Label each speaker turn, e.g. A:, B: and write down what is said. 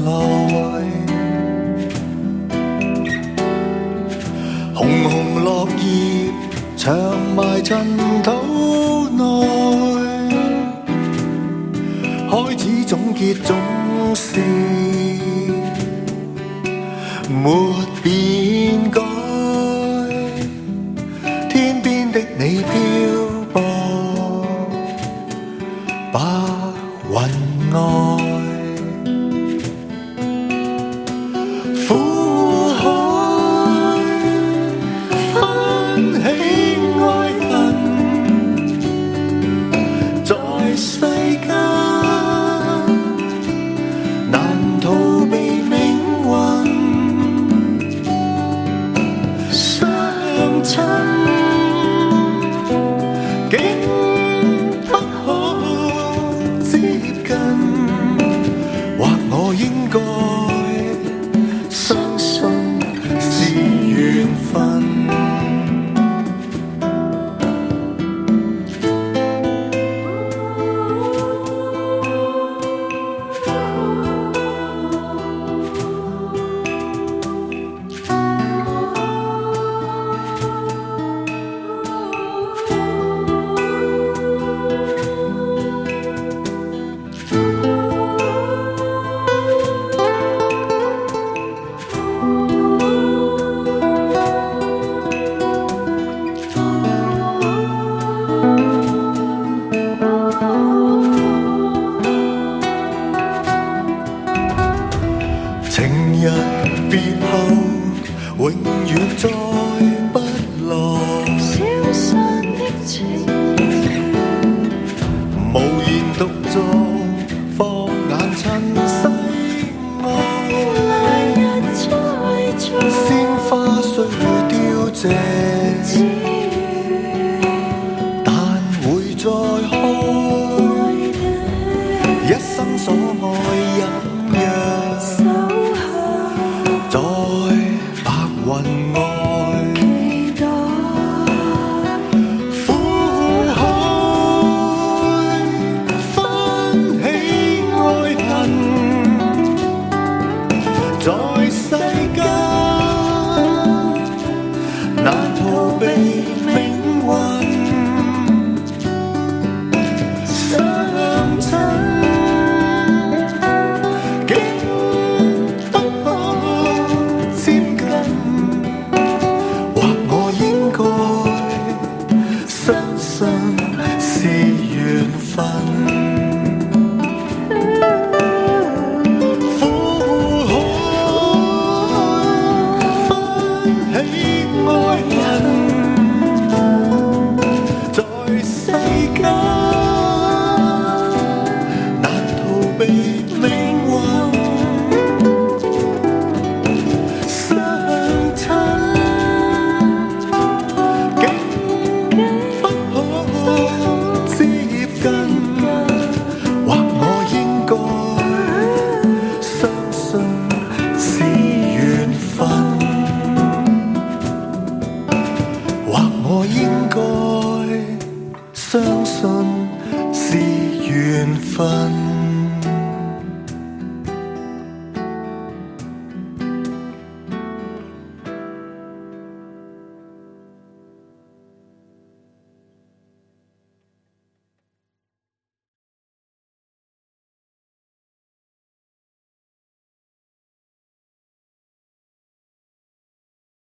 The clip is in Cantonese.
A: 來，紅紅落葉長埋塵土內，開始總結總是沒變改，天邊的你漂泊白雲外，苦海翻起愛恨，在世間難逃避命運相親，竟不可接近，或我應該相信是緣分。情人別後永遠再不來，
B: 消失的情人
A: 無言獨坐，放眼塵世外，
B: 來日再做
A: 鮮花雖會凋謝，但會再開，一生所愛隱約在白雲外，
B: 期待
A: 苦海翻起愛恨，在世間難逃避命運相親，是緣分，苦海翻起愛恨，在世間難逃避命運相親。我應該相信是緣分。